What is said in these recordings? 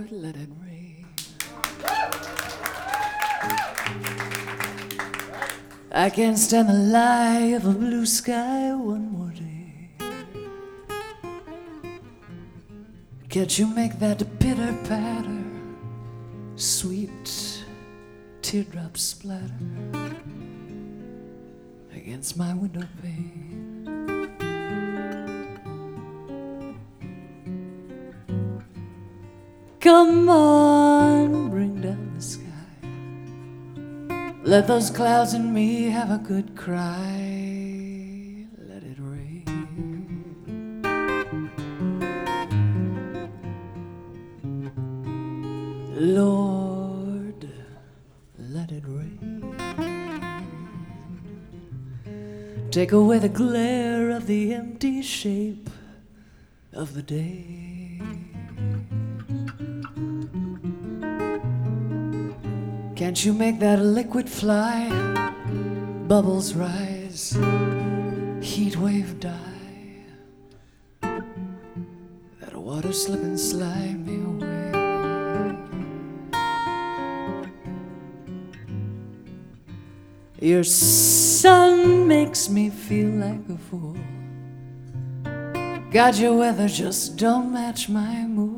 Lord, let it rain. I can't stand the lie of a blue sky one more day. Can't you make that pitter patter, sweet teardrops splatter against my window pane? Come on, bring down the sky. Let those clouds and me have a good cry. Let it rain. Lord, let it rain. Take away the glare of the empty shape of the day. Can't you make that liquid fly, bubbles rise, heat wave die, that water slip and slide me away? Your sun makes me feel like a fool. God, your weather just don't match my mood.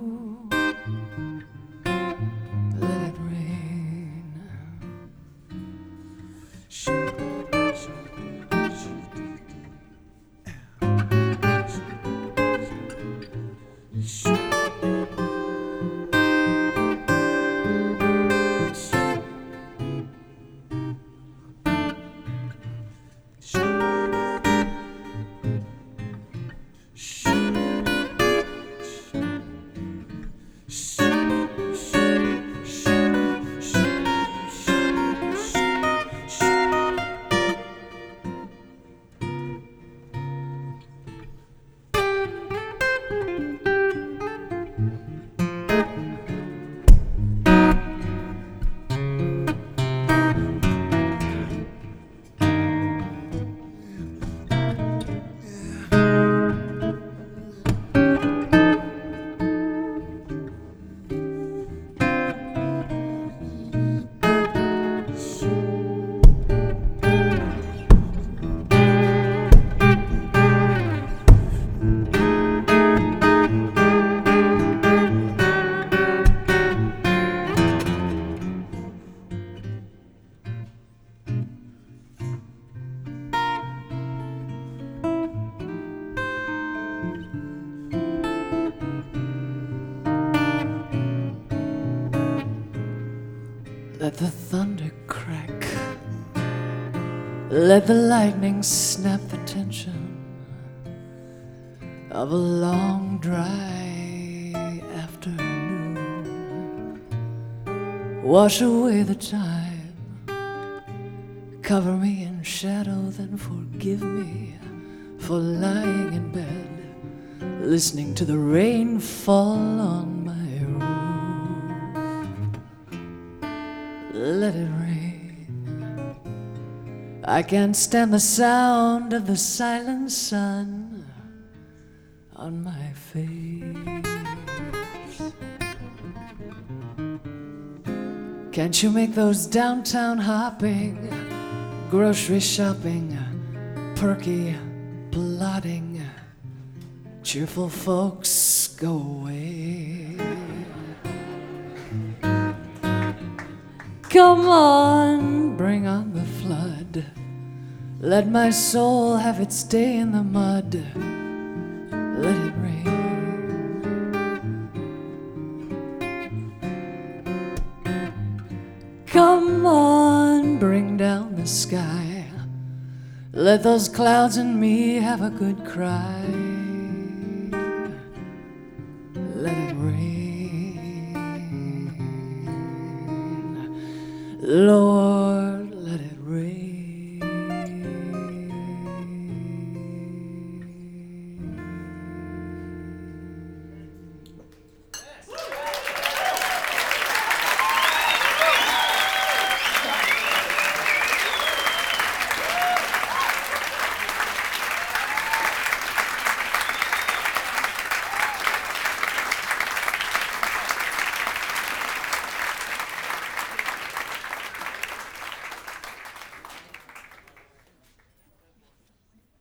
Let the thunder crack, let the lightning snap the tension of a long dry afternoon. Wash away the time, cover me in shadow, then forgive me for lying in bed, listening to the rain fall on my roof. Let it rain. I can't stand the sound of the silent sun on my face. Can't you make those downtown hopping, grocery shopping, perky, plodding, cheerful folks go away? Come on, bring on the flood. Let my soul have its day in the mud. Let it rain. Come on, bring down the sky. Let those clouds and me have a good cry. Let it rain. Lord,